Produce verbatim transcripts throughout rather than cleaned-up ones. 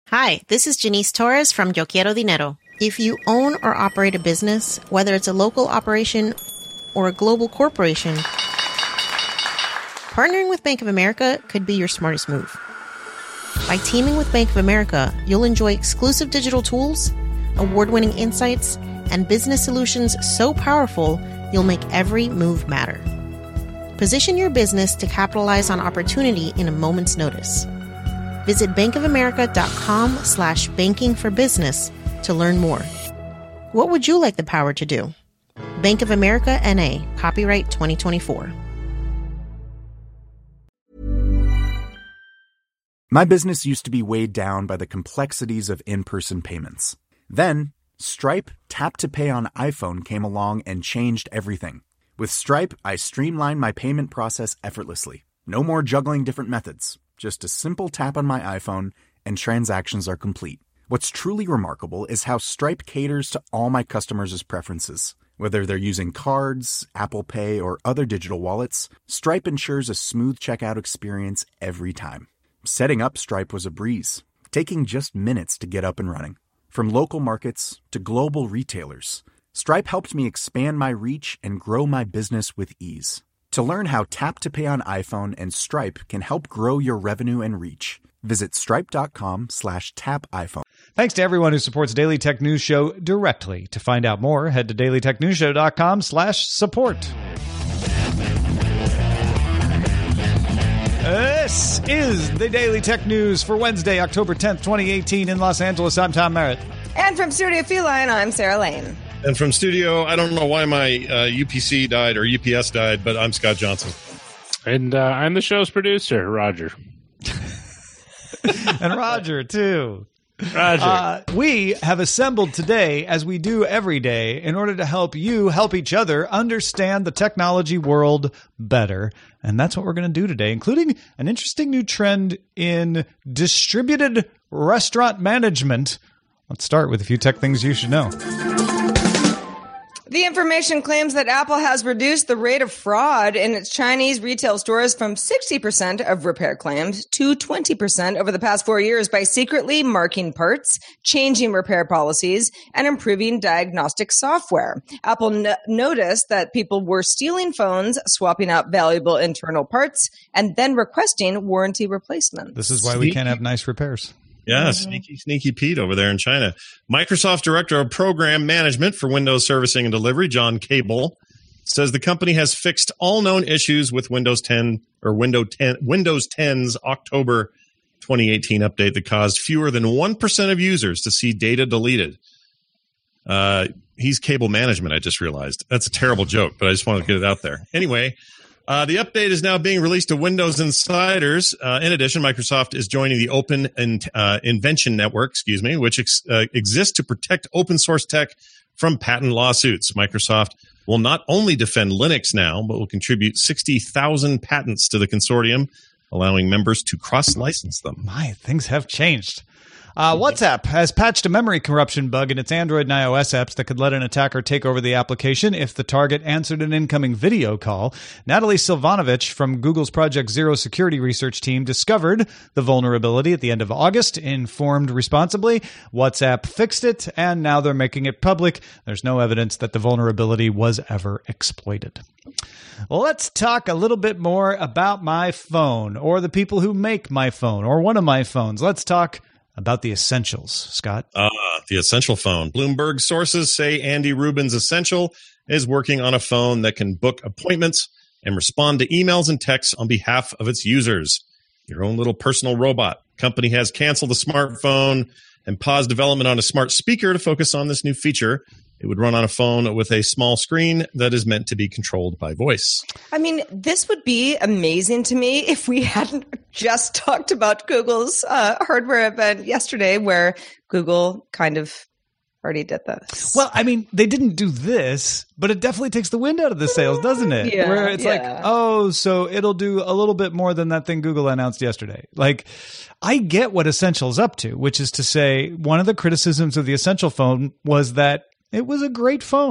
Hi, this is Janice Torres from Yo Quiero Dinero. If you own or operate a business, whether it's a local operation or a global corporation, partnering with Bank of America could be your smartest move. By teaming with Bank of America, you'll enjoy exclusive digital tools, award-winning insights, and business solutions so powerful, you'll make every move matter. Position your business to capitalize on opportunity in a moment's notice. Visit bankofamerica.com slash banking for business to learn more. What would you like the power to do? Bank of America N A, copyright twenty twenty-four. My business used to be weighed down by the complexities of in-person payments. Then, Stripe Tap to Pay on iPhone came along and changed everything. With Stripe, I streamlined my payment process effortlessly. No more juggling different methods. Just a simple tap on my iPhone and transactions are complete. What's truly remarkable is how Stripe caters to all my customers' preferences. Whether they're using cards, Apple Pay, or other digital wallets, Stripe ensures a smooth checkout experience every time. Setting up Stripe was a breeze, taking just minutes to get up and running. From local markets to global retailers, Stripe helped me expand my reach and grow my business with ease. To learn how Tap to Pay on iPhone and Stripe can help grow your revenue and reach, visit stripe.com slash tap iPhone. Thanks to everyone who supports Daily Tech News Show directly. To find out more, head to dailytechnewsshow.com slash support. This is the Daily Tech News for Wednesday, October tenth, twenty eighteen in Los Angeles. I'm Tom Merritt. And from Studio Feline, I'm Sarah Lane. And from Studio, I don't know why my uh, U P C died or U P S died, but I'm Scott Johnson. And uh, I'm the show's producer, Roger. And Roger, too. Roger. Uh, we have assembled today, as we do every day, in order to help you help each other understand the technology world better. And that's what we're going to do today, including an interesting new trend in distributed restaurant management. Let's start with a few tech things you should know. The information claims that Apple has reduced the rate of fraud in its Chinese retail stores from sixty percent of repair claims to twenty percent over the past four years by secretly marking parts, changing repair policies, and improving diagnostic software. Apple no- noticed that people were stealing phones, swapping out valuable internal parts, and then requesting warranty replacement. This is why we can't have nice repairs. Yeah, sneaky, sneaky Pete over there in China. Microsoft Director of Program Management for Windows Servicing and Delivery, John Cable, says the company has fixed all known issues with Windows ten or Windows ten, Windows ten's October twenty eighteen update that caused fewer than one percent of users to see data deleted. Uh, he's Cable Management, I just realized. That's a terrible joke, but I just wanted to get it out there. Anyway, Uh, the update is now being released to Windows insiders. Uh, in addition, Microsoft is joining the Open and, uh, Invention Network, excuse me, which ex- uh, exists to protect open source tech from patent lawsuits. Microsoft will not only defend Linux now, but will contribute sixty thousand patents to the consortium, allowing members to cross-license them. My, things have changed. Uh, WhatsApp has patched a memory corruption bug in its Android and iOS apps that could let an attacker take over the application if the target answered an incoming video call. Natalie Silvanovich from Google's Project Zero security research team discovered the vulnerability at the end of August, informed responsibly. WhatsApp fixed it, and now they're making it public. There's no evidence that the vulnerability was ever exploited. Let's talk a little bit more about my phone, or the people who make my phone, or one of my phones. Let's talk about the Essentials, Scott. Ah, uh, the Essential phone. Bloomberg sources say Andy Rubin's Essential is working on a phone that can book appointments and respond to emails and texts on behalf of its users. Your own little personal robot. Company has canceled the smartphone and paused development on a smart speaker to focus on this new feature. It would run on a phone with a small screen that is meant to be controlled by voice. I mean, this would be amazing to me if we hadn't just talked about Google's uh, hardware event yesterday, where Google kind of already did this. Well, I mean, they didn't do this, but it definitely takes the wind out of the sails, doesn't it? Yeah, Where it's yeah. like, oh, so it'll do a little bit more than that thing Google announced yesterday. Like, I get what Essential's up to, which is to say one of the criticisms of the Essential phone was that it was a great phone.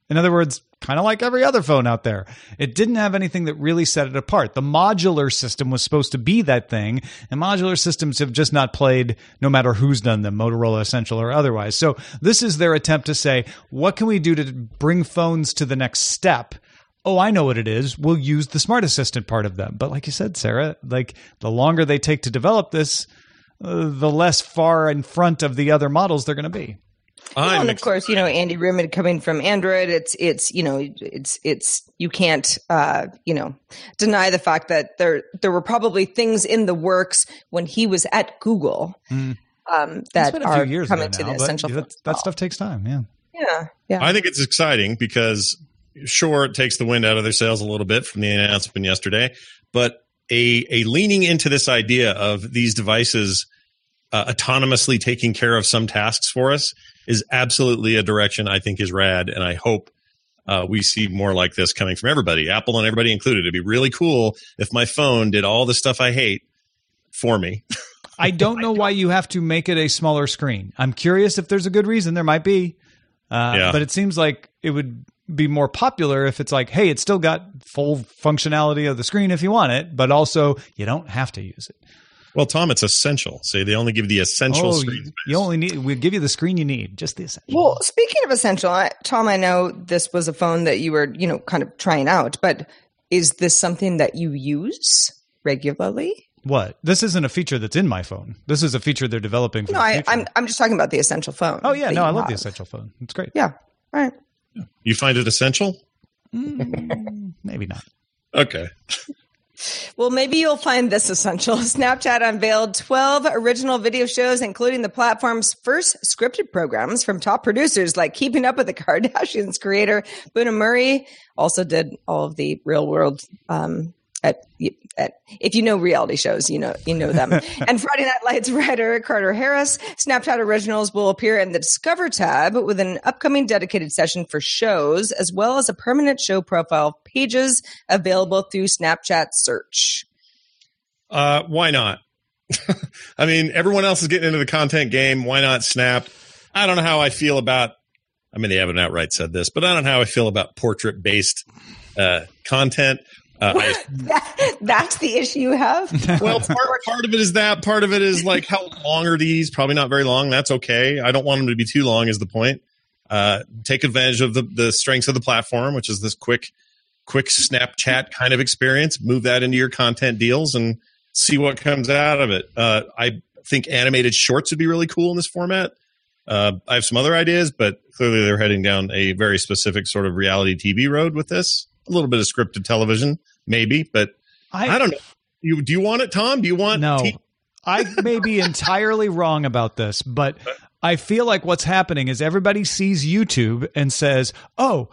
In other words, kind of like every other phone out there. It didn't have anything that really set it apart. The modular system was supposed to be that thing, and modular systems have just not played no matter who's done them, Motorola Essential or otherwise. So this is their attempt to say, what can we do to bring phones to the next step? Oh, I know what it is. We'll use the Smart Assistant part of them. But like you said, Sarah, like the longer they take to develop this, uh, the less far in front of the other models they're going to be. Well, and of course, you know, Andy Rumid coming from Android, it's, it's, you know, it's, it's, you can't, uh, you know, deny the fact that there, there were probably things in the works when he was at Google, mm. um, that are coming to the Essential. That, that stuff takes time. Yeah. Yeah. Yeah. I think it's exciting because sure, it takes the wind out of their sails a little bit from the announcement yesterday, but a, a leaning into this idea of these devices uh, autonomously taking care of some tasks for us is absolutely a direction I think is rad, and I hope uh, we see more like this coming from everybody, Apple and everybody included. It'd be really cool if my phone did all the stuff I hate for me. I don't know why you have to make it a smaller screen. I'm curious if there's a good reason. There might be, uh, yeah. but it seems like it would be more popular if it's like, hey, it's still got full functionality of the screen if you want it, but also you don't have to use it. Well, Tom, it's essential. Say they only give the essential oh, screen space. You only need. We give you the screen you need, just the essential. Well, speaking of essential, I, Tom, I know this was a phone that you were, you know, kind of trying out, but is this something that you use regularly? What? This isn't a feature that's in my phone. This is a feature they're developing for no, the I, future. I'm I'm just talking about the essential phone. Oh yeah, no, I love have. the essential phone. It's great. Yeah. All right. You find it essential? Mm, maybe not. Okay. Well, maybe you'll find this essential. Snapchat unveiled twelve original video shows, including the platform's first scripted programs from top producers like Keeping Up with the Kardashians creator Buna Murray. Also did all of the real world, um, at, at, if you know reality shows, you know, you know them. And Friday Night Lights writer Carter Harris. Snapchat originals will appear in the Discover tab with an upcoming dedicated session for shows, as well as a permanent show profile pages available through Snapchat search. Uh, why not? I mean, everyone else is getting into the content game. Why not Snap? I don't know how I feel about, I mean, they haven't outright said this, but I don't know how I feel about portrait-based uh, content. Uh, I, that, that's the issue you have? Well, part, part of it is that. Part of it is like, how long are these? Probably not very long. That's okay. I don't want them to be too long is the point. Uh, take advantage of the, the strengths of the platform, which is this quick, quick Snapchat kind of experience. Move that into your content deals and see what comes out of it. Uh, I think animated shorts would be really cool in this format. Uh, I have some other ideas, but clearly they're heading down a very specific sort of reality T V road with this. A little bit of scripted television, maybe, but I, I don't know. You, do you want it, Tom? Do you want No. T- I may be entirely wrong about this, but I feel like what's happening is everybody sees YouTube and says, oh,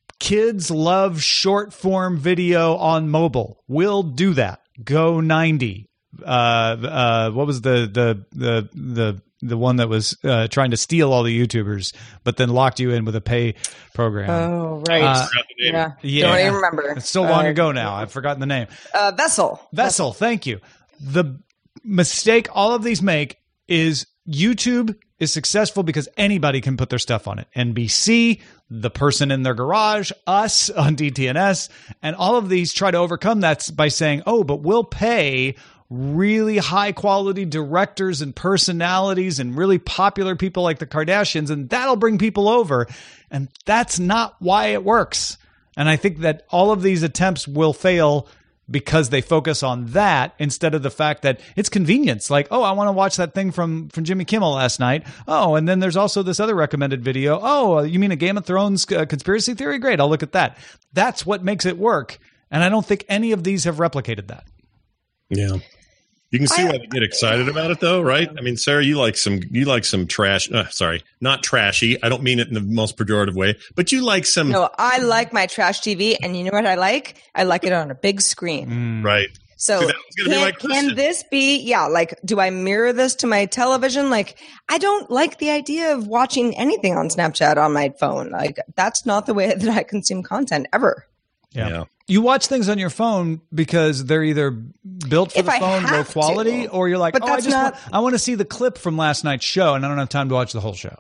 kids love short form video on mobile. We'll do that. Go ninety. Uh, uh, what was the, the, the, the, the one that was uh, trying to steal all the YouTubers, but then locked you in with a pay program? Oh, right. Uh, yeah. yeah. Don't even remember. It's so long uh, ago now. I've forgotten the name. Uh, Vessel. Vessel. Thank you. The mistake all of these make is YouTube is successful because anybody can put their stuff on it. N B C, the person in their garage, us on D T N S, and all of these try to overcome that by saying, oh, but we'll pay really high quality directors and personalities and really popular people like the Kardashians, and that'll bring people over. And that's not why it works. And I think that all of these attempts will fail because they focus on that instead of the fact that it's convenience. Like, oh, I want to watch that thing from, from Jimmy Kimmel last night. Oh, and then there's also this other recommended video. Oh, you mean a Game of Thrones uh, conspiracy theory? Great, I'll look at that. That's what makes it work. And I don't think any of these have replicated that. Yeah. You can see why they get excited about it, though, right? I mean, Sarah, you like some, you like some trash. Uh, sorry, not trashy. I don't mean it in the most pejorative way, but you like some. No, I like my trash T V, and you know what I like? I like it on a big screen. Mm. Right. So that was gonna can, be my can question. this be? Yeah, like, do I mirror this to my television? Like, I don't like the idea of watching anything on Snapchat on my phone. Like, that's not the way that I consume content ever. Yeah. yeah. You watch things on your phone because they're either built for If the I phone, low have quality, to. or you're like, But oh, I that's just not- want, I want to see the clip from last night's show, and I don't have time to watch the whole show.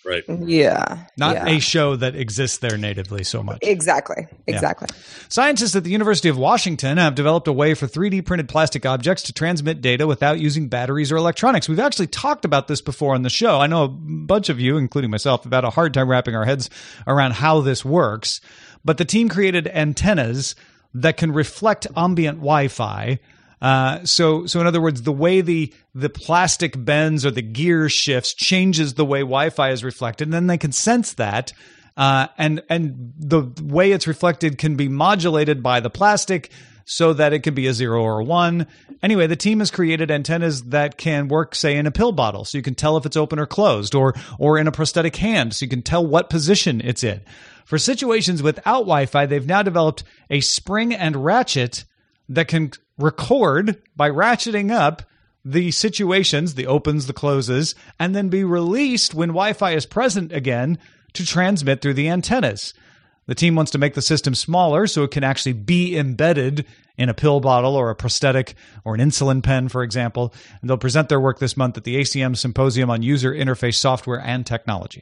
Right. Yeah. Not yeah. a show that exists there natively so much. Exactly. Exactly. Yeah. Scientists at the University of Washington have developed a way for three D printed plastic objects to transmit data without using batteries or electronics. We've actually talked about this before on the show. I know a bunch of you, including myself, have had a hard time wrapping our heads around how this works. But the team created antennas that can reflect ambient Wi-Fi. Uh, so, so in other words, the way the the plastic bends or the gear shifts changes the way Wi-Fi is reflected, and then they can sense that, uh, and and the way it's reflected can be modulated by the plastic so that it can be a zero or a one. Anyway, the team has created antennas that can work, say, in a pill bottle, so you can tell if it's open or closed, or or in a prosthetic hand, so you can tell what position it's in. For situations without Wi-Fi, they've now developed a spring and ratchet that can record by ratcheting up the situations, the opens, the closes, and then be released when Wi-Fi is present again to transmit through the antennas. The team wants to make the system smaller so it can actually be embedded in a pill bottle or a prosthetic or an insulin pen, for example. And they'll present their work this month at the A C M Symposium on User Interface Software and Technology.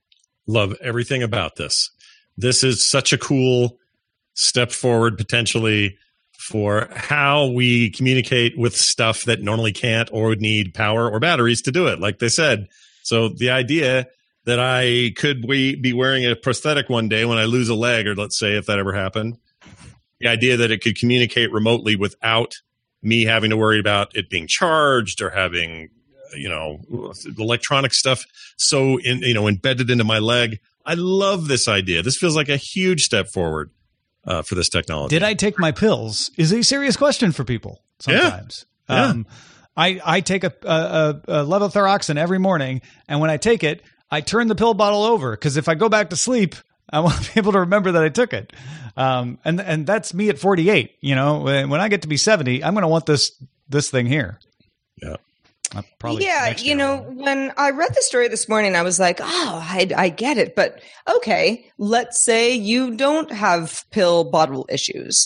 Love everything about this. This is such a cool step forward, potentially, for how we communicate with stuff that normally can't or would need power or batteries to do it, like they said. So the idea that I could we be wearing a prosthetic one day when I lose a leg, or let's say if that ever happened, the idea that it could communicate remotely without me having to worry about it being charged or having, you know, electronic stuff so in, you know, embedded into my leg. I love this idea. This feels like a huge step forward. Uh, for this technology. Did I take my pills is a serious question for people sometimes. Yeah. Yeah. Um, I, I take a, a, a levothyroxine every morning, and when I take it, I turn the pill bottle over, because if I go back to sleep, I want to be able to remember that I took it. Um, and and that's me at forty-eight. You know, when, when I get to be seventy, I'm going to want this this thing here. Yeah. Uh, probably yeah, you know, when I read the story this morning, I was like, oh, I, I get it. But okay, let's say you don't have pill bottle issues.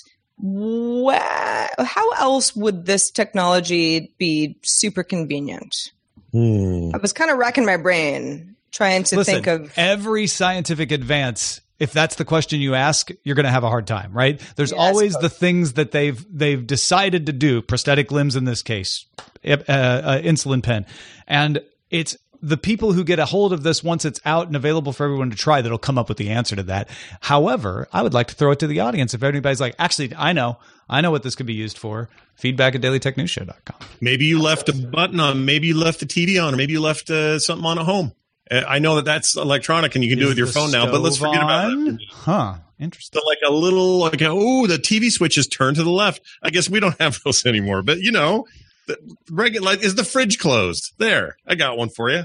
Wha- how else would this technology be super convenient? Hmm. I was kind of racking my brain trying to Listen, think of every scientific advance. If that's the question you ask, you're going to have a hard time, right? There's Yeah, always the things that they've they've decided to do, prosthetic limbs in this case, uh, uh, insulin pen. And it's the people who get a hold of this once it's out and available for everyone to try that'll come up with the answer to that. However, I would like to throw it to the audience. If anybody's like, actually, I know, I know what this could be used for. Feedback at daily tech news show dot com. Maybe you left a button on, maybe you left the T V on, or maybe you left uh, something on at home. I know that that's electronic and you can do it with your phone now, but let's forget about that. Huh. Interesting. So like a little, like, oh, the T V switch is turned to the left. I guess we don't have those anymore, but you know, the regular, like, is the fridge closed? There, I got one for you.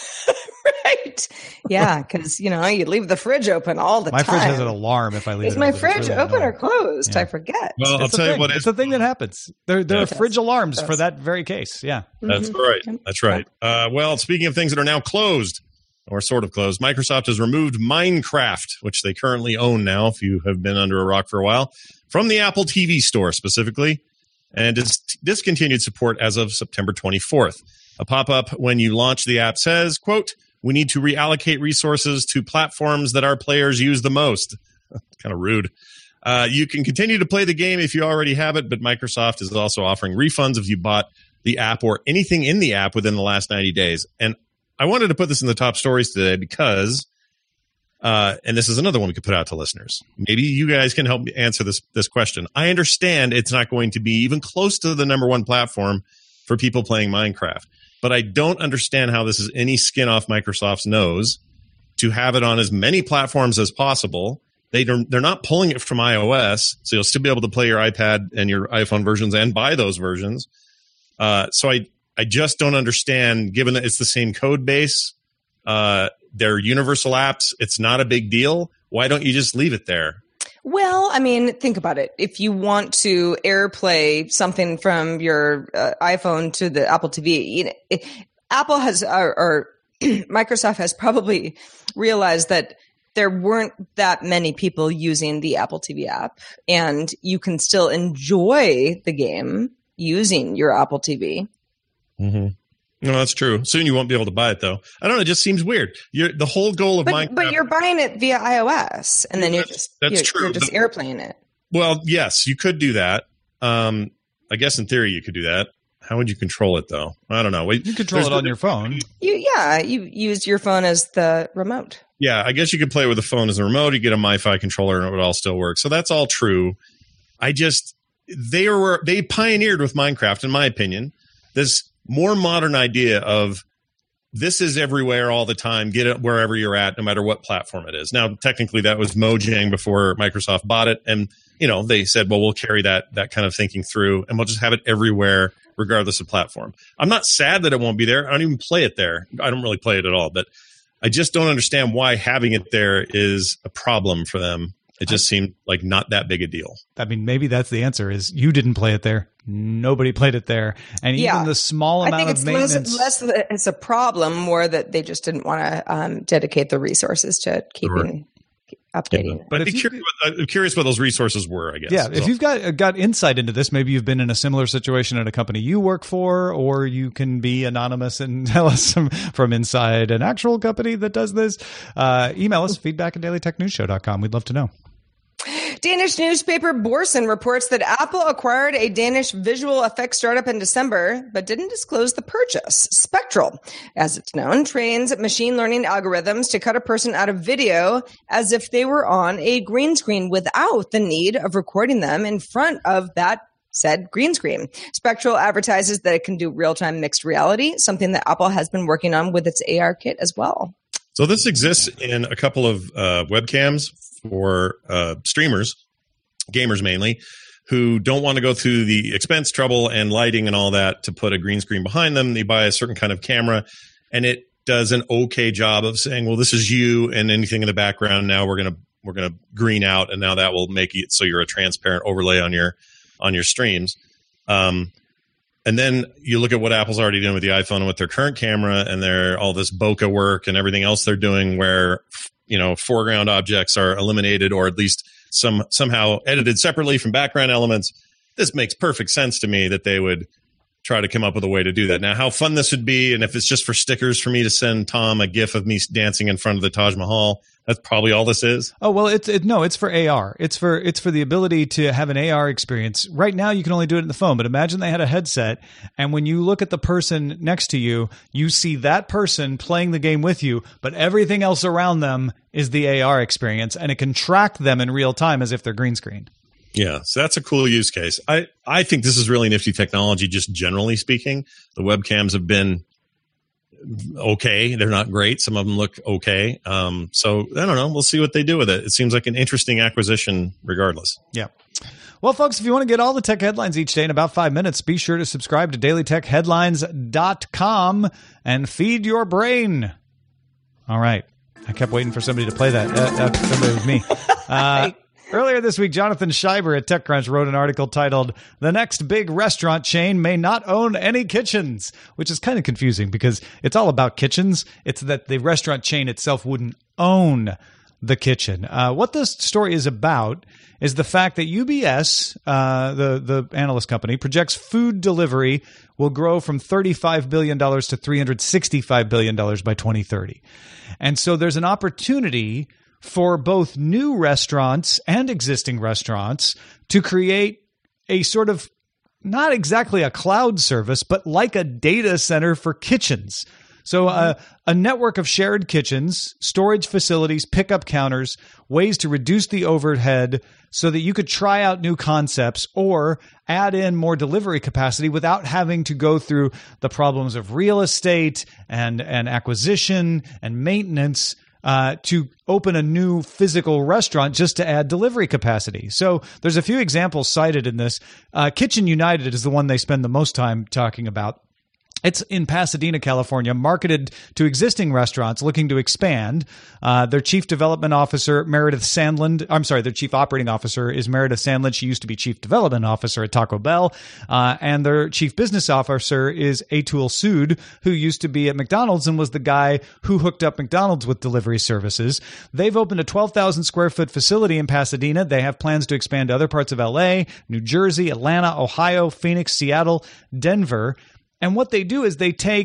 right. Yeah, because, you know, you leave the fridge open all the my time. My fridge has an alarm if I leave is it my open. fridge really open annoying. or closed? Yeah. I forget. Well, It's I'll tell thing. you what. It's a thing that happens. There, there Yeah. are fridge alarms Yes. for that very case. Yeah. That's Mm-hmm. right. That's right. Uh, well, speaking of things that are now closed, or sort of closed, Microsoft has removed Minecraft, which they currently own now, if you have been under a rock for a while, from the Apple T V store specifically, and it's discontinued support as of September twenty-fourth. A pop-up when you launch the app says, quote, "We need to reallocate resources to platforms that our players use the most." Kind of rude. Uh, you can continue to play the game if you already have it, but Microsoft is also offering refunds if you bought the app or anything in the app within the last ninety days. And I wanted to put this in the top stories today because, uh, and this is another one we could put out to listeners. Maybe you guys can help me answer this this question. I understand it's not going to be even close to the number one platform for people playing Minecraft, but I don't understand how this is any skin off Microsoft's nose to have it on as many platforms as possible. They don't, they're not pulling it from iOS, so you'll still be able to play your iPad and your iPhone versions and buy those versions. Uh, so I. I just don't understand, given that it's the same code base, uh, they're universal apps, it's not a big deal. Why don't you just leave it there? Well, I mean, think about it. If you want to AirPlay something from your uh, iPhone to the Apple T V, you know, it, Apple has, or, or Microsoft has probably realized that there weren't that many people using the Apple T V app, and you can still enjoy the game using your Apple T V. Mm-hmm. No, that's true. Soon you won't be able to buy it, though. I don't know. It just seems weird. You're, the whole goal of but, Minecraft. But you're buying it via iOS, and then you're that's, just that's you're, true. you're just The, airplaying it. Well, yes, you could do that. Um, I guess in theory you could do that. How would you control it, though? I don't know. Wait, you control it on your phone. You, yeah, you use your phone as the remote. Yeah, I guess you could play with the phone as a remote. You get a MiFi controller, and it would all still work. So that's all true. I just they were they pioneered with Minecraft, in my opinion, this more modern idea of this is everywhere all the time. Get it wherever you're at, no matter what platform it is. Now, technically, that was Mojang before Microsoft bought it, and you know they said, well, we'll carry that that kind of thinking through, and we'll just have it everywhere, regardless of platform. I'm not sad that it won't be there. I don't even play it there. I don't really play it at all, but I just don't understand why having it there is a problem for them. It just seemed like not that big a deal. I mean, maybe that's the answer is you didn't play it there. Nobody played it there. And yeah. even the small amount I think of it's maintenance. less, less it's a problem, more that they just didn't want to um, dedicate the resources to keeping updating. Yeah. But I'd be curious, I'm curious what those resources were, I guess. Yeah, if so. you've got got insight into this, maybe you've been in a similar situation at a company you work for, or you can be anonymous and tell us some, from inside an actual company that does this. Uh, email us, feedback at daily tech news show dot com. We'd love to know. Danish newspaper Borsen reports that Apple acquired a Danish visual effects startup in December, but didn't disclose the purchase. Spectral, as it's known, trains machine learning algorithms to cut a person out of video as if they were on a green screen without the need of recording them in front of that said green screen. Spectral advertises that it can do real-time mixed reality, something that Apple has been working on with its A R kit as well. So this exists in a couple of uh, webcams for uh, streamers, gamers mainly, who don't want to go through the expense, trouble, and lighting and all that to put a green screen behind them. They buy a certain kind of camera, and it does an okay job of saying, well, this is you, and anything in the background now we're going to we're going to green out, and now that will make it so you're a transparent overlay on your on your streams. Um, and then you look at what Apple's already doing with the iPhone and with their current camera and their all this bokeh work and everything else they're doing where, you know, foreground objects are eliminated or at least some somehow edited separately from background elements. This makes perfect sense to me that they would try to come up with a way to do that. Now, how fun this would be, and if it's just for stickers for me to send Tom a GIF of me dancing in front of the Taj Mahal, that's probably all this is. Oh, well, it's it, no, it's for A R. It's for it's for the ability to have an A R experience. Right now, you can only do it in the phone, but imagine they had a headset, and when you look at the person next to you, you see that person playing the game with you, but everything else around them is the A R experience, and it can track them in real time as if they're green screened. Yeah, so that's a cool use case. I, I think this is really nifty technology, just generally speaking. The webcams have been okay. They're not great. Some of them look okay. Um, so I don't know. We'll see what they do with it. It seems like an interesting acquisition regardless. Yeah. Well, folks, if you want to get all the tech headlines each day in about five minutes, be sure to subscribe to daily tech headlines dot com and feed your brain. All right. I kept waiting for somebody to play that. Uh, that somebody was me. Uh, Earlier this week, Jonathan Scheiber at TechCrunch wrote an article titled, "The Next Big Restaurant Chain May Not Own Any Kitchens," which is kind of confusing because it's all about kitchens. It's that the restaurant chain itself wouldn't own the kitchen. Uh, what this story is about is the fact that U B S, uh, the, the analyst company, projects food delivery will grow from thirty-five billion dollars to three hundred sixty-five billion dollars by twenty thirty. And so there's an opportunity for both new restaurants and existing restaurants to create a sort of, not exactly a cloud service, but like a data center for kitchens. So uh, a network of shared kitchens, storage facilities, pickup counters, ways to reduce the overhead so that you could try out new concepts or add in more delivery capacity without having to go through the problems of real estate and, and acquisition and maintenance Uh, to open a new physical restaurant just to add delivery capacity. So there's a few examples cited in this. Uh, Kitchen United is the one they spend the most time talking about. It's in Pasadena, California, marketed to existing restaurants looking to expand. Uh, their chief development officer, Meredith Sandland, I'm sorry, their chief operating officer is Meredith Sandland. She used to be chief development officer at Taco Bell. Uh, and their chief business officer is Atul Sood, who used to be at McDonald's and was the guy who hooked up McDonald's with delivery services. They've opened a twelve thousand square foot facility in Pasadena. They have plans to expand to other parts of L A, New Jersey, Atlanta, Ohio, Phoenix, Seattle, Denver. And what they do is they take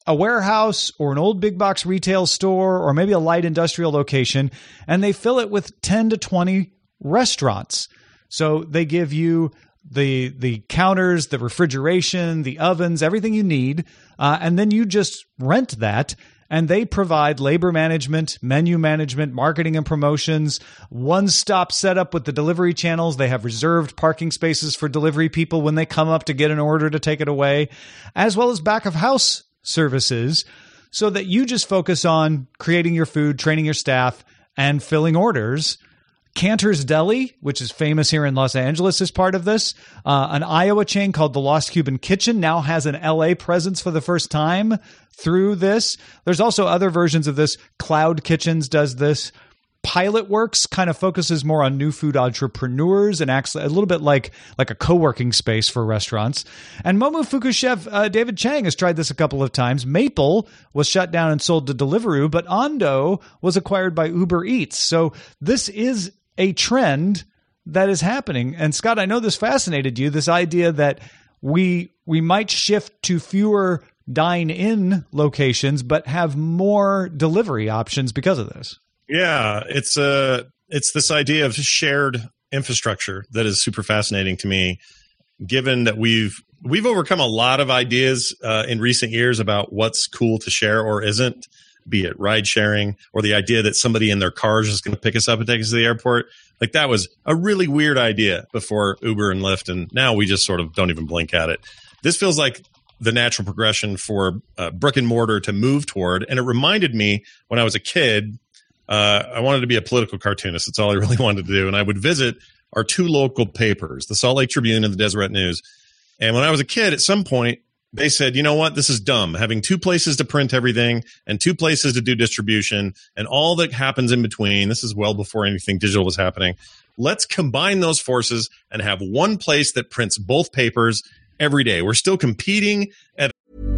a warehouse or an old big box retail store or maybe a light industrial location, and they fill it with ten to twenty restaurants. So they give you the the counters, the refrigeration, the ovens, everything you need, uh, and then you just rent that. And they provide labor management, menu management, marketing and promotions, one-stop setup with the delivery channels. They have reserved parking spaces for delivery people when they come up to get an order to take it away, as well as back-of-house services so that you just focus on creating your food, training your staff, and filling orders. Cantor's Deli, which is famous here in Los Angeles, is part of this. Uh, an Iowa chain called The Lost Cuban Kitchen now has an L A presence for the first time through this. There's also other versions of this. Cloud Kitchens does this. Pilot Works kind of focuses more on new food entrepreneurs and acts a little bit like, like a co-working space for restaurants. And Momofuku chef uh, David Chang has tried this a couple of times. Maple was shut down and sold to Deliveroo, but Ondo was acquired by Uber Eats. So this is a trend that is happening. And Scott, I know this fascinated you, this idea that we we might shift to fewer dine-in locations, but have more delivery options because of this. Yeah, it's uh, it's this idea of shared infrastructure that is super fascinating to me, given that we've we've overcome a lot of ideas uh, in recent years about what's cool to share or isn't, be it ride sharing or the idea that somebody in their car is just going to pick us up and take us to the airport. Like that was a really weird idea before Uber and Lyft, and now we just sort of don't even blink at it. This feels like the natural progression for uh, brick and mortar to move toward. And it reminded me when I was a kid, uh, I wanted to be a political cartoonist. That's all I really wanted to do. And I would visit our two local papers, the Salt Lake Tribune and the Deseret News. And when I was a kid, at some point, they said, you know what, this is dumb. Having two places to print everything and two places to do distribution and all that happens in between. This is well before anything digital was happening. Let's combine those forces and have one place that prints both papers every day. We're still competing at.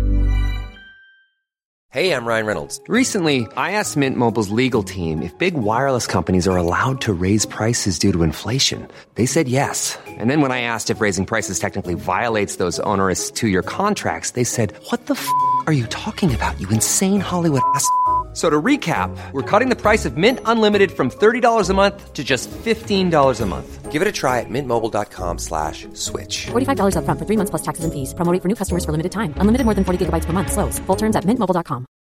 Hey, I'm Ryan Reynolds. Recently, I asked Mint Mobile's legal team if big wireless companies are allowed to raise prices due to inflation. They said yes. And then when I asked if raising prices technically violates those onerous two-year contracts, they said, what the f*** are you talking about, you insane Hollywood ass f- So to recap, we're cutting the price of Mint Unlimited from thirty dollars a month to just fifteen dollars a month. Give it a try at mintmobile.com slash switch. forty-five dollars up front for three months plus taxes and fees. Promo rate for new customers for limited time. Unlimited more than forty gigabytes per month. Slows full terms at mint mobile dot com.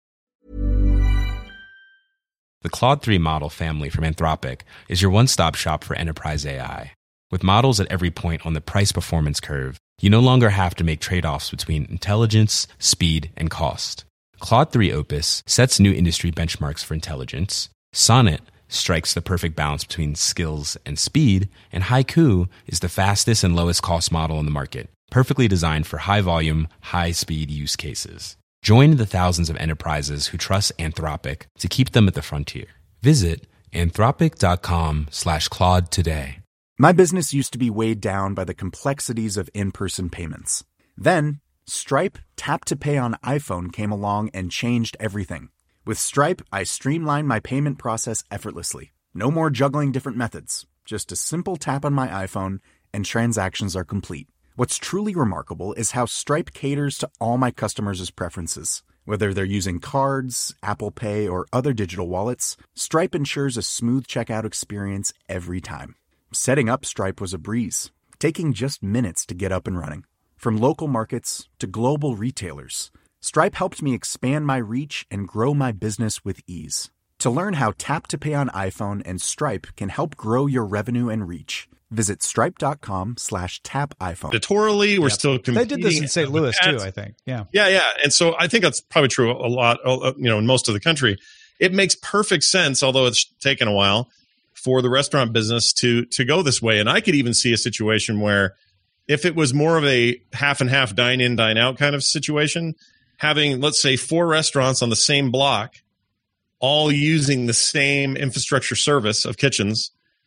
The Claude three model family from Anthropic is your one-stop shop for enterprise A I. With models at every point on the price-performance curve, you no longer have to make trade-offs between intelligence, speed, and cost. Claude three Opus sets new industry benchmarks for intelligence. Sonnet strikes the perfect balance between skills and speed. And Haiku is the fastest and lowest cost model in the market, perfectly designed for high-volume, high-speed use cases. Join the thousands of enterprises who trust Anthropic to keep them at the frontier. Visit anthropic.com slash Claude today. My business used to be weighed down by the complexities of in-person payments. Then, Stripe Tap to Pay on iPhone came along and changed everything. With Stripe, I streamlined my payment process effortlessly. No more juggling different methods. Just a simple tap on my iPhone and transactions are complete. What's truly remarkable is how Stripe caters to all my customers' preferences. Whether they're using cards, Apple Pay, or other digital wallets, Stripe ensures a smooth checkout experience every time. Setting up Stripe was a breeze, taking just minutes to get up and running. From local markets to global retailers, Stripe helped me expand my reach and grow my business with ease. To learn how Tap to Pay on iPhone and Stripe can help grow your revenue and reach, visit stripe.com slash tap iPhone. Editorially, we're Yep. still competing. They did this in Saint Louis at- too, I think. Yeah. Yeah, yeah. And so I think that's probably true a lot, uh, you know, in most of the country. It makes perfect sense, although it's taken a while, for the restaurant business to to go this way. And I could even see a situation where if it was more of a half and half dine in, dine out kind of situation, having, let's say, four restaurants on the same block, all using the same infrastructure service of kitchens,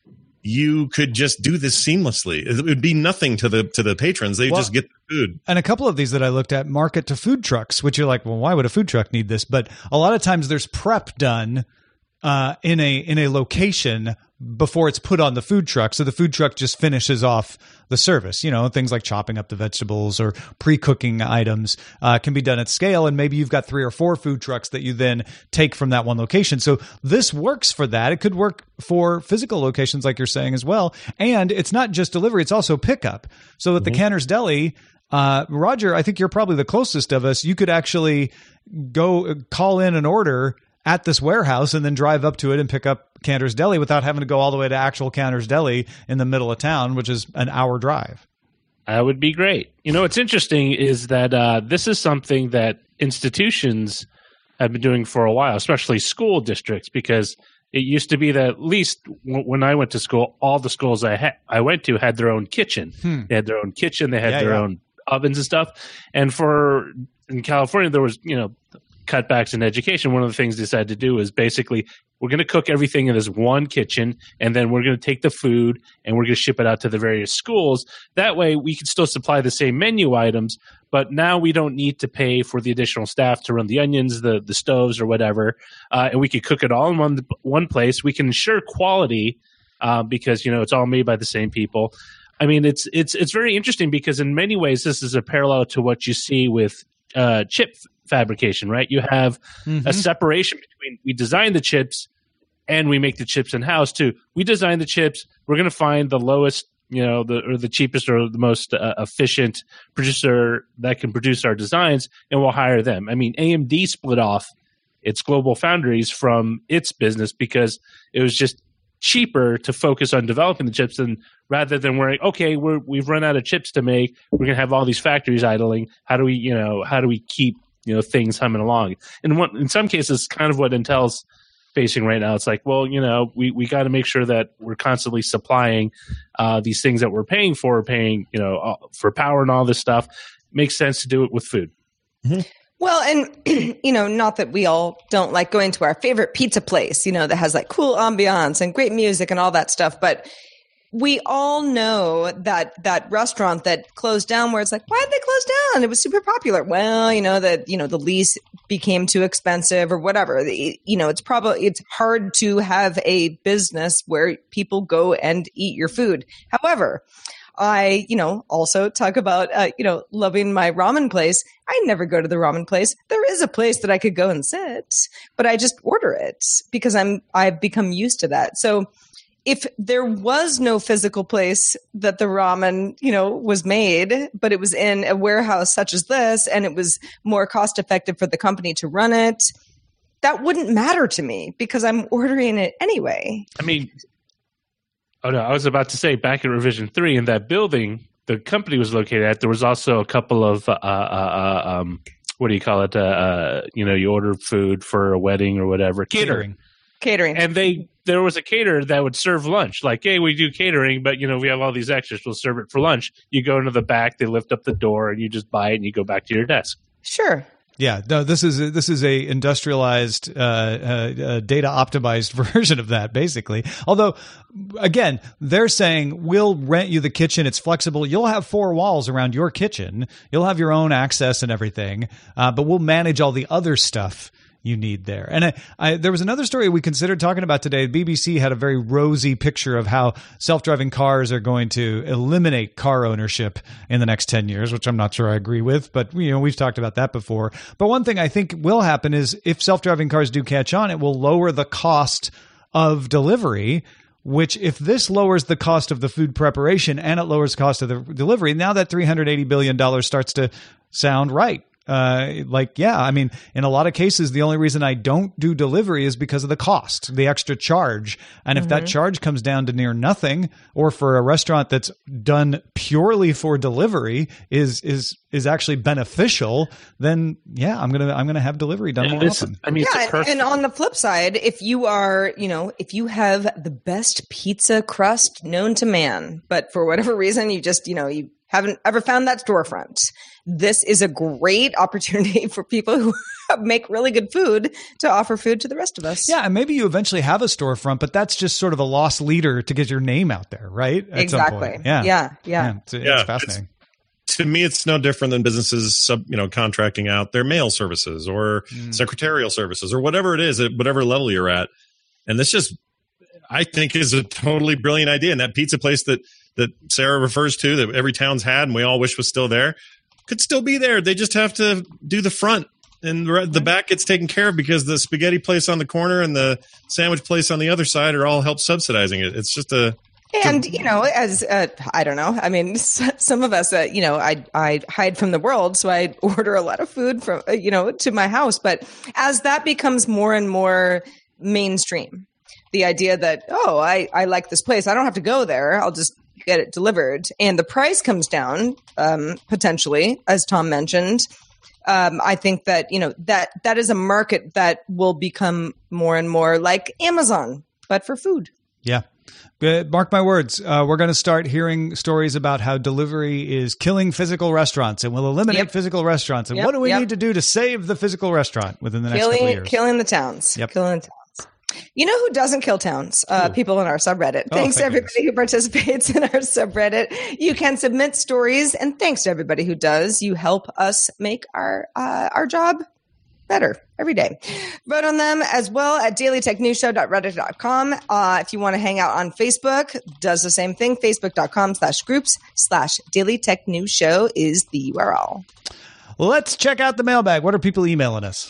you could just do this seamlessly. It would be nothing to the to the patrons. They Well, just get the food. And a couple of these that I looked at market to food trucks, which you're like, well, why would a food truck need this? But a lot of times there's prep done uh, in a in a location before it's put on the food truck. So the food truck just finishes off the service. You know, things like chopping up the vegetables or pre-cooking items uh, can be done at scale. And maybe you've got three or four food trucks that you then take from that one location. So this works for that. It could work for physical locations like you're saying as well. And it's not just delivery, it's also pickup. So at mm-hmm. the Canter's Deli, uh, Roger, I think you're probably the closest of us. You could actually go call in an order at this warehouse and then drive up to it and pick up Canter's Deli without having to go all the way to actual Canter's Deli in the middle of town, which is an hour drive. That would be great. You know, what's interesting is that uh, this is something that institutions have been doing for a while, especially school districts, because it used to be that at least w- when I went to school, all the schools I ha- I went to had their own kitchen. Hmm. They had their own kitchen. They had yeah, their yeah. own ovens and stuff. And for in California, there was, you know, cutbacks in education. One of the things they decided to do is basically we're going to cook everything in this one kitchen, and then we're going to take the food and we're going to ship it out to the various schools. That way we can still supply the same menu items, but now we don't need to pay for the additional staff to run the onions, the, the stoves or whatever, uh, and we can cook it all in one, one place. We can ensure quality uh, because, you know, it's all made by the same people. I mean, it's it's it's very interesting because in many ways this is a parallel to what you see with uh, chip fabrication, right? You have mm-hmm. a separation between we design the chips and we make the chips in house too. We design the chips. We're going to find the lowest, you know, the or the cheapest or the most uh, efficient producer that can produce our designs, and we'll hire them. I mean, A M D split off its Global Foundries from its business because it was just cheaper to focus on developing the chips and rather than worrying, okay, we're, we've run out of chips to make. We're going to have all these factories idling. How do we, you know, how do we keep, you know, things humming along? And what, in some cases, kind of what Intel's facing right now. It's like, well, you know, we, we got to make sure that we're constantly supplying uh, these things that we're paying for, paying, you know, uh, for power and all this stuff. Makes sense to do it with food. Mm-hmm. Well, and, you know, not that we all don't like going to our favorite pizza place, you know, that has like cool ambiance and great music and all that stuff. But we all know that that restaurant that closed down where it's like, why did they close down? It was super popular. Well, you know, that, you know, the lease became too expensive or whatever. The, you know, it's probably, it's hard to have a business where people go and eat your food. However, I, you know, also talk about, uh, you know, loving my ramen place. I never go to the ramen place. There is a place that I could go and sit, but I just order it because I'm, I've become used to that. So if there was no physical place that the ramen, you know, was made, but it was in a warehouse such as this, and it was more cost effective for the company to run it, that wouldn't matter to me because I'm ordering it anyway. I mean, Oh, no, I was about to say back in Revision three, in that building the company was located at, there was also a couple of, uh, uh, um, what do you call it? Uh, uh, you know, you order food for a wedding or whatever. Catering. Catering. And they there was a caterer that would serve lunch. Like, hey, we do catering, but, you know, we have all these extras. We'll serve it for lunch. You go into the back, they lift up the door, and you just buy it, and you go back to your desk. Sure. Yeah, no, this is this is a industrialized, uh, uh, data optimized version of that, basically. Although, again, they're saying we'll rent you the kitchen. It's flexible. You'll have four walls around your kitchen. You'll have your own access and everything, uh, but we'll manage all the other stuff you need there. And I, I, there was another story we considered talking about today. B B C had a very rosy picture of how self-driving cars are going to eliminate car ownership in the next ten years, which I'm not sure I agree with, but you know, we've talked about that before. But one thing I think will happen is if self-driving cars do catch on, it will lower the cost of delivery, which if this lowers the cost of the food preparation and it lowers the cost of the delivery, now that three hundred eighty billion dollars starts to sound right. Uh, like, yeah, I mean, in a lot of cases, the only reason I don't do delivery is because of the cost, the extra charge. And if mm-hmm. that charge comes down to near nothing, or for a restaurant that's done purely for delivery is, is, is actually beneficial, then yeah, I'm going to, I'm going to have delivery done more this, often. I mean, yeah, it's a perfect- and on the flip side, if you are, you know, if you have the best pizza crust known to man, but for whatever reason, you just, you know, you haven't ever found that storefront, this is a great opportunity for people who make really good food to offer food to the rest of us. Yeah, and maybe you eventually have a storefront, but that's just sort of a lost leader to get your name out there, right? At exactly. Some point. Yeah, yeah, yeah. yeah, it's, it's yeah, fascinating. It's, to me, it's no different than businesses, sub, you know, contracting out their mail services or mm. secretarial services or whatever it is at whatever level you're at. And this just, I think, is a totally brilliant idea. And that pizza place that, that Sarah refers to, that every town's had and we all wish was still there, could still be there. They just have to do the front, and the back gets taken care of because the spaghetti place on the corner and the sandwich place on the other side are all help subsidizing it. It's just a... And, you know, as uh, I don't know, I mean, some of us, uh, you know, I I hide from the world, so I order a lot of food from, uh, you know, to my house. But as that becomes more and more mainstream, the idea that, oh, I, I like this place, I don't have to go there, I'll just get it delivered, and the price comes down, um, potentially, as Tom mentioned. Um, I think that, you know, that that is a market that will become more and more like Amazon, but for food. Yeah. Good. Mark my words. Uh, we're going to start hearing stories about how delivery is killing physical restaurants and will eliminate Yep. physical restaurants. And Yep, what do we yep. need to do to save the physical restaurant within the next Killing, couple of years? killing the towns. Yep. Killing the towns. You know who doesn't kill towns? Uh, people in our subreddit. Oh, Thanks to thank everybody who participates in our subreddit. You can submit stories, and thanks to everybody who does. You help us make our uh, our job better every day. Vote on them as well at daily tech news show dot reddit dot com. Uh, if you want to hang out on Facebook, does the same thing. Facebook.com slash groups slash Daily Tech News Show is the U R L. Let's check out the mailbag. What are people emailing us?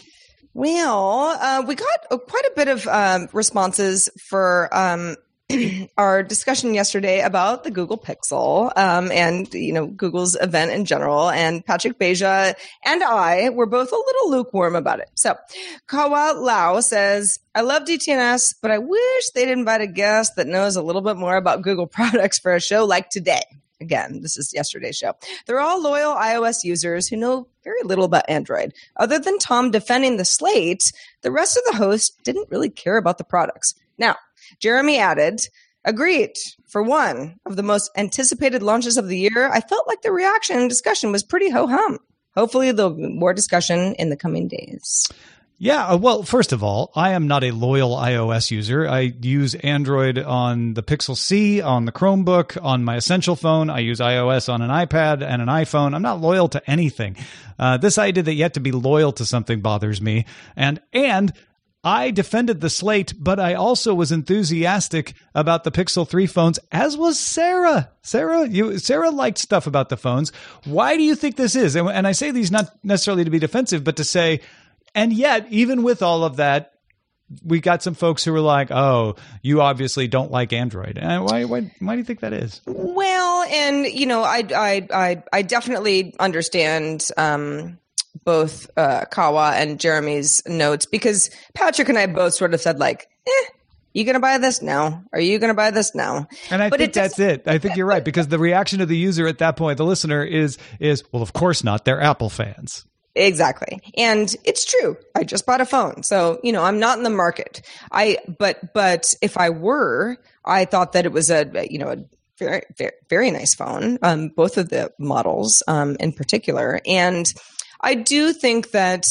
Well, uh, we got uh, quite a bit of um, responses for um, our discussion yesterday about the Google Pixel um, and, you know, Google's event in general. And Patrick Beja and I were both a little lukewarm about it. So Kawa Lau says, I love D T N S, but I wish they'd invite a guest that knows a little bit more about Google products for a show like today. Again, this is yesterday's show. They're all loyal iOS users who know very little about Android. Other than Tom defending the slate, the rest of the hosts didn't really care about the products. Now, Jeremy added, agreed. For one of the most anticipated launches of the year, I felt like the reaction and discussion was pretty ho-hum. Hopefully there'll be more discussion in the coming days. Yeah, uh, well, first of all, I am not a loyal iOS user. I use Android on the Pixel C, on the Chromebook, on my Essential phone. I use iOS on an iPad and an iPhone. I'm not loyal to anything. Uh, this idea that you have to be loyal to something bothers me. And and I defended the slate, but I also was enthusiastic about the Pixel three phones, as was Sarah. Sarah, you, Sarah liked stuff about the phones. Why do you think this is? And, and I say these not necessarily to be defensive, but to say... And yet, even with all of that, we got some folks who were like, oh, you obviously don't like Android. And why, why, why do you think that is? Well, and, you know, I, I, I, I definitely understand um, both uh, Kawa and Jeremy's notes, because Patrick and I both sort of said, like, eh, you going to buy this? No. Are you going to buy this? No. And I but think it that's it. I think you're right, because the reaction of the user at that point, the listener, is, is well, of course not. They're Apple fans. Exactly. And it's true. I just bought a phone. So, you know, I'm not in the market. I, but, but if I were, I thought that it was a, you know, a very, very, very nice phone. Um, both of the models, um, in particular. And I do think that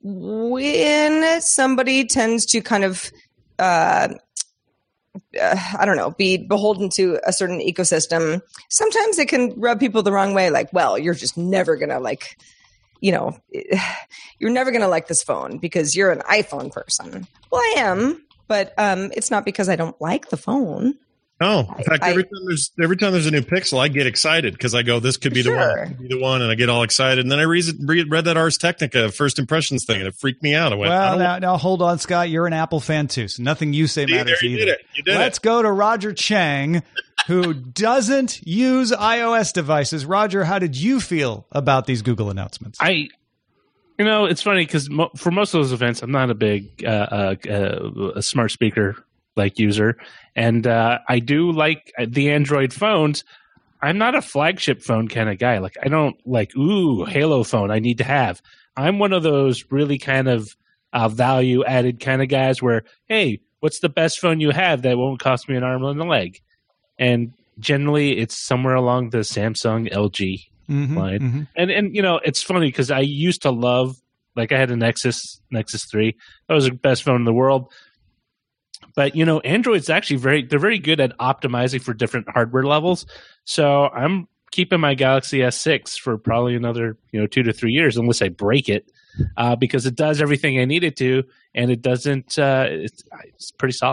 when somebody tends to kind of, uh, Uh, I don't know, be beholden to a certain ecosystem, sometimes it can rub people the wrong way. Like, well, you're just never going to like, you know, you're never going to like this phone because you're an iPhone person. Well, I am, but um, it's not because I don't like the phone. Oh, in fact, I, every time there's every time there's a new Pixel, I get excited because I go, "This could be sure. the one, could be the one," and I get all excited. And then I read, read, read that Ars Technica first impressions thing, and it freaked me out. I went, well, I don't now, now hold on, Scott. You're an Apple fan too, so nothing you say See, matters there, you either. Did it. You did Let's it. go to Roger Chang, who doesn't use iOS devices. Roger, how did you feel about these Google announcements? I, you know, it's funny because mo- for most of those events, I'm not a big uh, uh, uh, a smart speaker like user, and uh, I do like the Android phones. I'm not a flagship phone kind of guy. Like I don't like ooh Halo phone I need to have. I'm one of those really kind of uh, value added kind of guys where, hey, what's the best phone you have that won't cost me an arm and a leg? And generally, it's somewhere along the Samsung, L G mm-hmm, line. Mm-hmm. And and you know, it's funny because I used to love, like I had a Nexus, Nexus three. That was the best phone in the world. But, you know, Android's actually very, they're very good at optimizing for different hardware levels. So I'm keeping my Galaxy S six for probably another, you know, two to three years, unless I break it, uh, because it does everything I need it to, and it doesn't, uh, it's, it's pretty solid.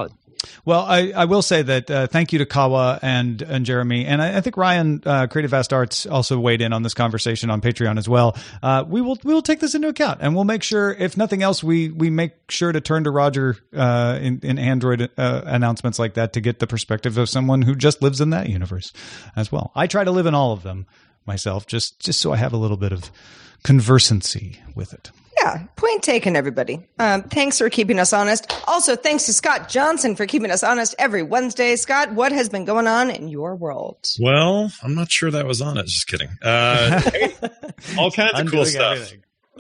Well, I, I will say that uh, thank you to Kawa and and Jeremy, and I, I think Ryan, uh, Creative Vast Arts, also weighed in on this conversation on Patreon as well. Uh, we will we will take this into account, and we'll make sure, if nothing else, we we make sure to turn to Roger uh, in in Android uh, announcements like that to get the perspective of someone who just lives in that universe as well. I try to live in all of them myself, just just so I have a little bit of conversancy with it. Yeah, point taken, everybody. Um, thanks for keeping us honest. Also, thanks to Scott Johnson for keeping us honest every Wednesday. Scott, what has been going on in your world? Well, I'm not sure that was on it. Just kidding. Uh, all kinds of cool stuff.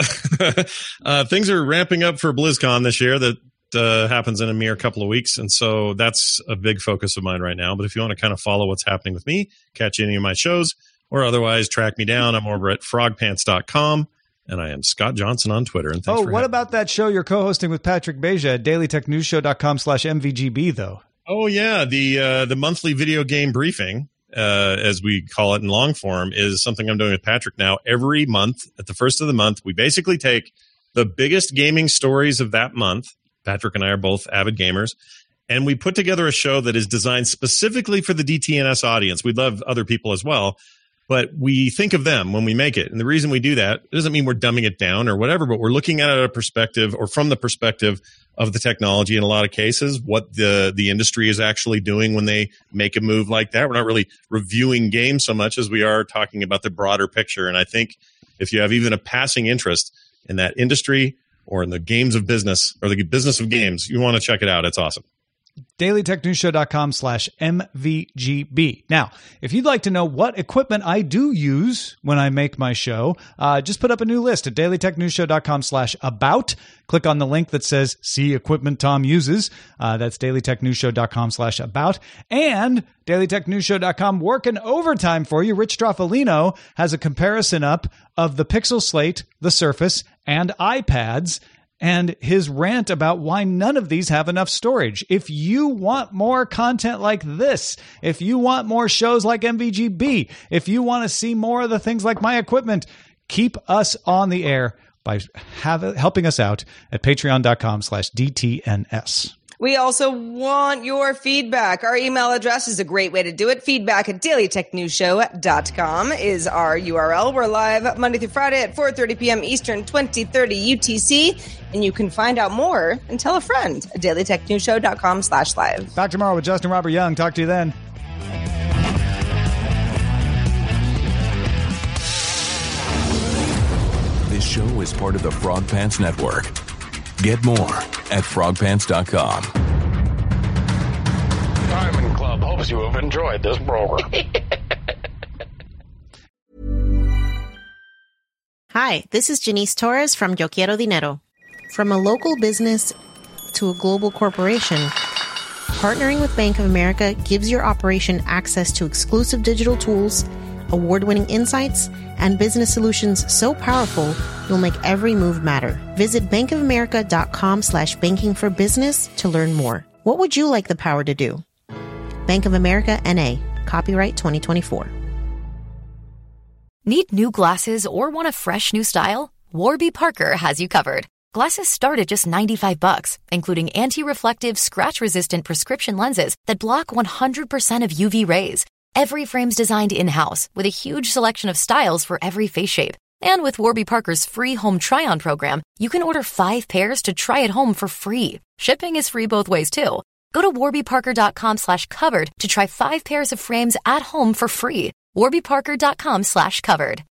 uh, things are ramping up for BlizzCon this year. That uh, happens in a mere couple of weeks. And so that's a big focus of mine right now. But if you want to kind of follow what's happening with me, catch any of my shows, or otherwise track me down, I'm over at frog pants dot com. And I am Scott Johnson on Twitter. And thanks oh, for what about that show you're co-hosting with Patrick Beja at daily tech news show dot com slash M V G B, though? Oh, yeah. The uh, the monthly video game briefing, uh, as we call it in long form, is something I'm doing with Patrick now. Every month, at the first of the month, we basically take the biggest gaming stories of that month. Patrick and I are both avid gamers. And we put together a show that is designed specifically for the D T N S audience. We'd love other people as well. But we think of them when we make it. And the reason we do that, it doesn't mean we're dumbing it down or whatever, but we're looking at it at a perspective, or from the perspective of the technology in a lot of cases, what the, the industry is actually doing when they make a move like that. We're not really reviewing games so much as we are talking about the broader picture. And I think if you have even a passing interest in that industry or in the games of business or the business of games, you want to check it out. It's awesome. daily tech news show dot com slash M V G B. Now, if you'd like to know what equipment I do use when I make my show, uh, just put up a new list at daily tech news show dot com slash about. Click on the link that says see equipment Tom uses. Uh, that's daily tech news show dot com slash about. And daily tech news show dot com working overtime for you. Rich Stroffolino has a comparison up of the Pixel Slate, the Surface, and iPads, and his rant about why none of these have enough storage. If you want more content like this, if you want more shows like M V G B, if you want to see more of the things like my equipment, keep us on the air by have, helping us out at patreon dot com slash D T N S. We also want your feedback. Our email address is a great way to do it. Feedback at daily tech news show dot com is our U R L. We're live Monday through Friday at four thirty p.m. Eastern, twenty thirty U T C. And you can find out more and tell a friend at daily tech news show dot com slash live. Back tomorrow with Justin Robert Young. Talk to you then. This show is part of the Frog Pants Network. Get more at frog pants dot com. Diamond Club hopes you have enjoyed this program. Hi, this is Janice Torres from Yo Quiero Dinero. From a local business to a global corporation, partnering with Bank of America gives your operation access to exclusive digital tools, award-winning insights, and business solutions so powerful you'll make every move matter. Visit bankofamerica.com slash banking for business to learn more. What would you like the power to do? Bank of America, N A. Copyright twenty twenty-four. Need new glasses or want a fresh new style? Warby Parker has you covered. Glasses start at just ninety-five bucks, including anti-reflective, scratch-resistant prescription lenses that block one hundred percent of U V rays. Every frame's designed in-house with a huge selection of styles for every face shape. And with Warby Parker's free home try-on program, you can order five pairs to try at home for free. Shipping is free both ways, too. Go to warby parker dot com slash covered to try five pairs of frames at home for free. warby parker dot com slash covered.